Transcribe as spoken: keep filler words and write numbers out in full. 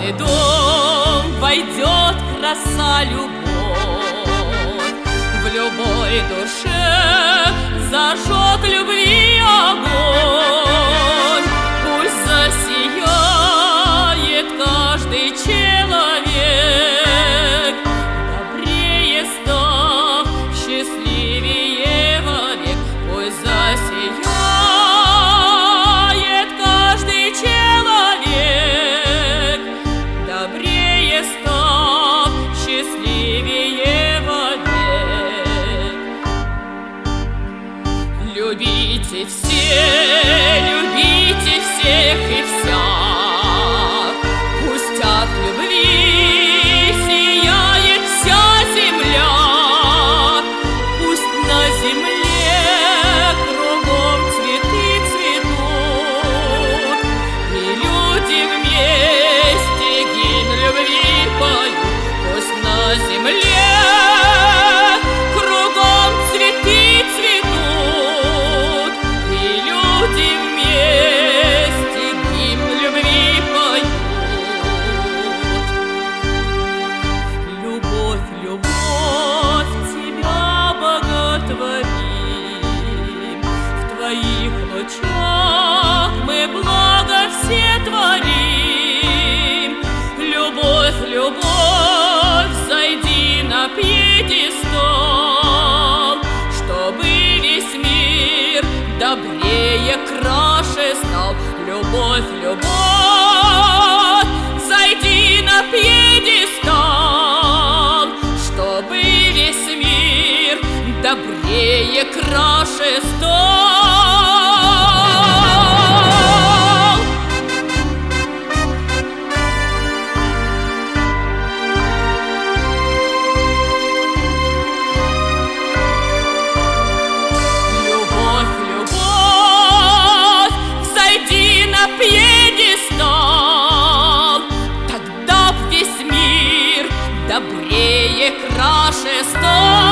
каждый дом войдет краса, любовь. В любой душе зажег любви огонь. Пусть засияет каждый человек, добрее став, счастливее вовек. Пусть засияет каждый человек, добрее став, счастливее вовек. Любите все, любите всех и вся. Пусть от любви сияет вся земля. Пусть на земле кругом цветы цветут, и люди вместе гимн любви поют. Пусть на земле кругом цветы цветут, и люди вместе гимн любви поют. Любовь, любовь, тебя боготворим. В твоих лучах мы благо все творим. Любовь, любовь, зайди на пьедестал, чтобы весь мир добрее, краше стал. Любовь, любовь, зайди на пьедестал, чтобы весь мир добрее, краше стал. Любовь, любовь, зайди на пьедестал, тогда весь мир добрее, краше стал.